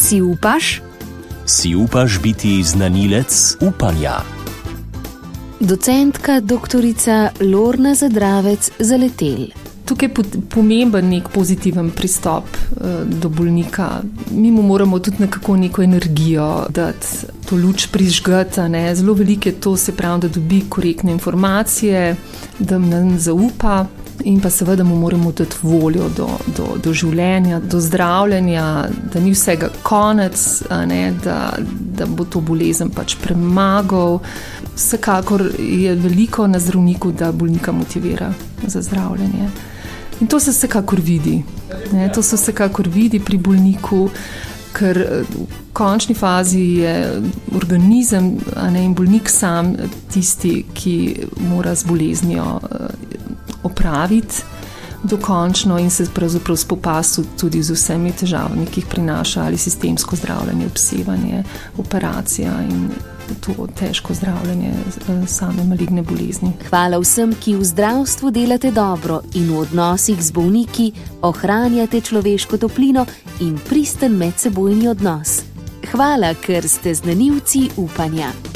Si upaš? Si upaš biti znanilec upanja? Docentka doktorica Lorna Zadravec-Zaletelj. Tukaj je pomemben nek pozitiven pristop do bolnika. Mi mu moramo tudi nekako neko energijo dati, to luč prižgati. Zelo veliko je to, se pravi, da dobi korektne informacije, da nam zaupa in pa seveda mu moramo dati voljo do življenja, do zdravljenja, da ni vsega konec, da bo to bolezen pač premagal. Vsekakor je veliko na zdravniku, da bolnika motivira za zdravljenje. In to se vsekakor vidi. To se vsekakor vidi pri bolniku, ker v končni fazi je organizem in bolnik sam tisti, ki mora z boleznijo opraviti dokončno in se pravzaprav spopasti tudi z vsemi težavami, ki jih prinaša ali sistemsko zdravljenje, obsevanje, operacija in to težko zdravljenje same maligne bolezni. Hvala vsem, ki v zdravstvu delate dobro in v odnosih z bolniki ohranjate človeško toplino in pristen medsebojni odnos. Hvala, ker ste znanilci upanja.